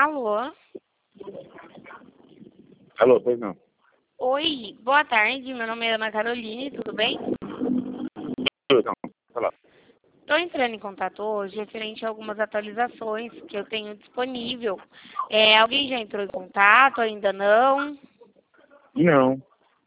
Alô? Alô, pois não. Oi, boa tarde. Meu nome é Ana Caroline, tudo bem? Então, fala. Estou entrando em contato hoje referente a algumas atualizações que eu tenho disponível. Alguém já entrou em contato? Ainda não? Não.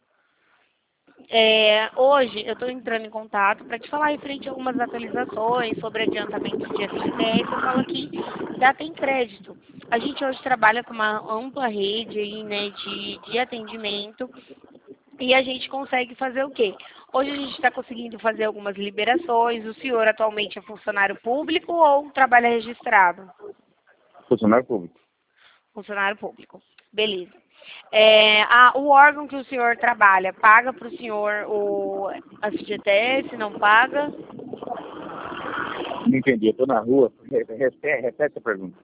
Hoje eu estou entrando em contato para te falar referente a algumas atualizações sobre adiantamento de FGTS. Eu falo aqui da Tem Crédito. A gente hoje trabalha com uma ampla rede aí, né, de atendimento e a gente consegue fazer o quê? Hoje a gente está conseguindo fazer algumas liberações. O senhor atualmente é funcionário público ou trabalha registrado? Funcionário público. Funcionário público. Beleza. O órgão que o senhor trabalha paga para o senhor a FGTS, não paga? Não entendi, eu tô na rua. Repete a pergunta.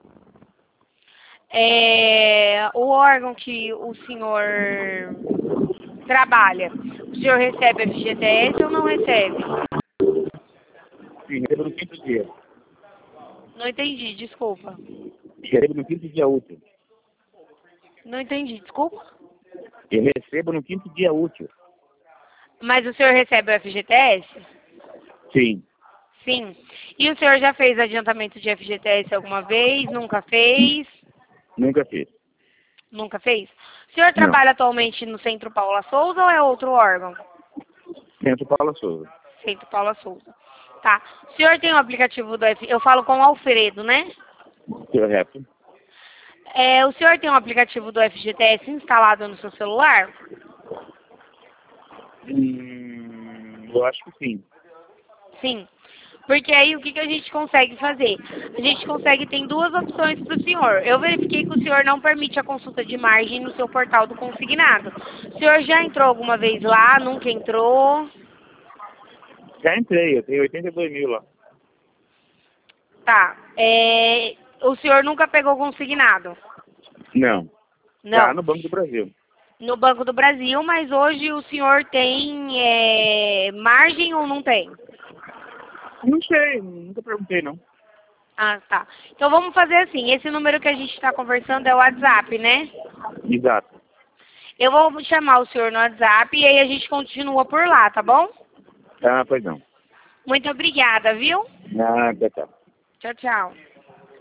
O órgão que o senhor trabalha, o senhor recebe FGTS ou não recebe? Sim, recebo no quinto dia. Não entendi, desculpa. Recebo no quinto dia útil. Não entendi, desculpa. Eu recebo no quinto dia útil. Mas o senhor recebe o FGTS? Sim. Sim. E o senhor já fez adiantamento de FGTS alguma vez? Nunca fez? Nunca fiz. Nunca fez? O senhor Não. trabalha atualmente no Centro Paula Souza ou é outro órgão? Centro Paula Souza. Centro Paula Souza. Tá. O senhor tem o aplicativo do Eu falo com o Alfredo, né? Correto. O senhor tem o aplicativo do FGTS instalado no seu celular? Eu acho que sim. Sim. Porque aí o que a gente consegue fazer? A gente consegue, tem duas opções para o senhor. Eu verifiquei que o senhor não permite a consulta de margem no seu portal do consignado. O senhor já entrou alguma vez lá? Nunca entrou? Já entrei, eu tenho 82 mil lá. Tá. O senhor nunca pegou consignado? Não. Já Não. no Banco do Brasil. No Banco do Brasil, mas hoje o senhor tem margem ou não tem? Não sei, nunca perguntei não. Ah, tá. Então vamos fazer assim, esse número que a gente está conversando é o WhatsApp, né? Exato. Eu vou chamar o senhor no WhatsApp e aí a gente continua por lá, tá bom? Ah, pois não. Muito obrigada, viu? Nada, tá. Tchau, tchau.